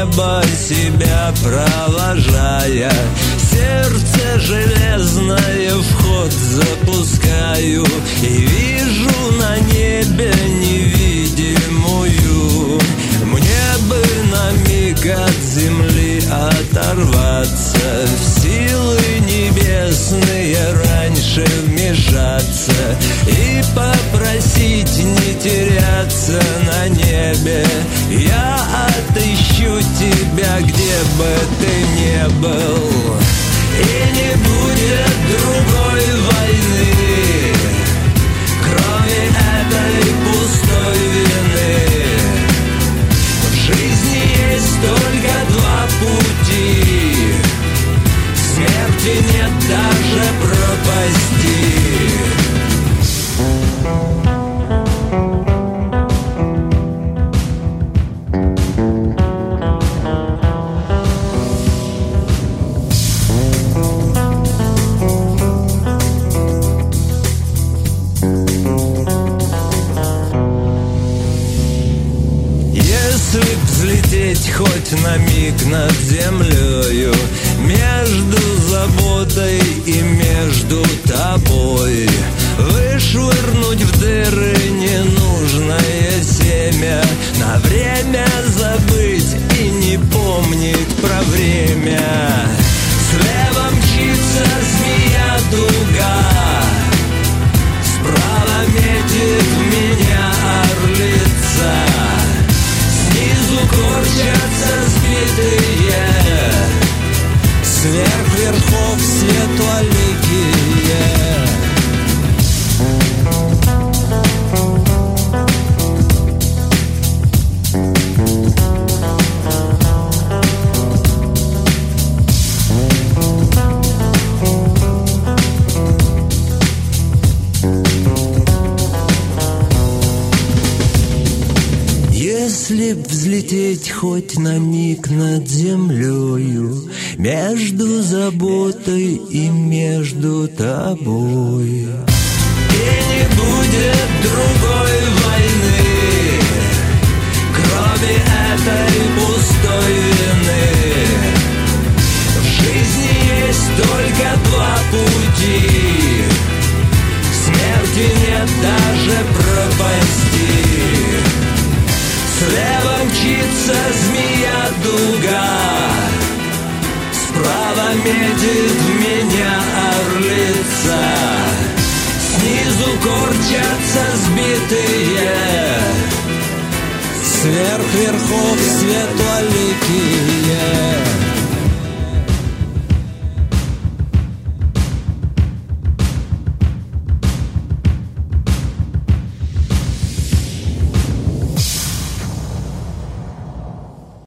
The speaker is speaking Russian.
небо себя провожая. Сердце железное вход запускаю и вижу на небе невидимую. Мне бы на миг от земли оторваться, в силы небесные раньше вмешаться и попросить не теряться на небе. Я отыщу тебя, где бы ты ни был, и не будет другой войны, кроме этой пустой вины. В жизни есть только два пути, смерти нет даже пропасти. Взлететь хоть на миг над землею, между заботой и между тобой, вышвырнуть в дыры ненужное семя, на время забыть и не помнить про время. Слева мчится змея-дуга, справа метит в меня орлица. Снизу корчатся сбитые, сверх верхов светлоликие. Если б взлететь хоть на миг над землею, между заботой и между тобой, и не будет другой войны, кроме этой пустой вины. В жизни есть только два пути, смерти нет даже пропасти. Слева мчится змея-дуга, справа метит в меня орлица. Снизу корчатся сбитые, сверх верхов светлоликие.